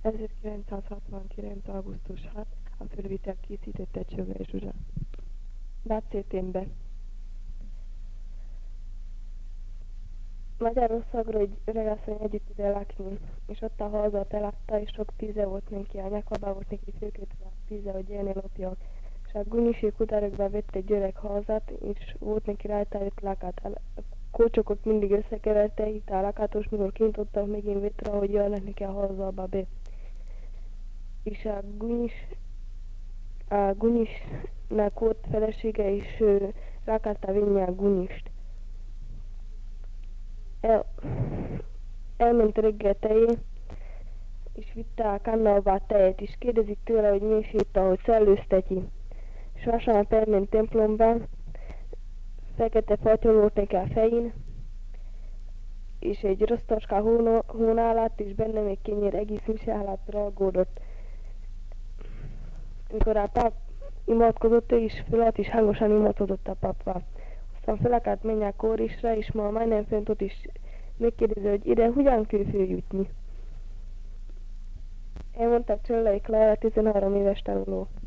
1969. augusztus 6. A fölvétel készítette Csöves Zsuzsa. Látszéténbe. Magyarországról egy öregasszony együtt ide lakni, és ott a házat eladta, és sok pénze volt neki, a nyakába volt neki főkötve a pénze, hogy élni lopjak. És a Gunyisi kutárokba vett egy öreg házat, és volt neki rajta 5 lakát. A kocsokot mindig összekeverte, itt a lakátos, mikor kint adtak megint vett rá, hogy jönnek neki a házába be. És a Gunyisnak volt felesége, és rá akarta vinni a Gunyist. Elment reggel tejé, és vitte a kannalba a tejet, és kérdezik tőle, hogy mi is itt, ahogy szellőzteti. És vasárnap elment templomba, fekete fatyol volt neki a fején, és egy rostocska hónállat, és benne még kenyér egész műsállat ragódott. Mikor a pap imádkozott, ő is fölállt, és hangosan imádkozott a papval. Aztán fel akart menni a kórisra, és ma majdnem fönt ott is megkérdezi, hogy ide hogyan kell följutni. Elmondta Csöllei Klára, 13 éves tanuló.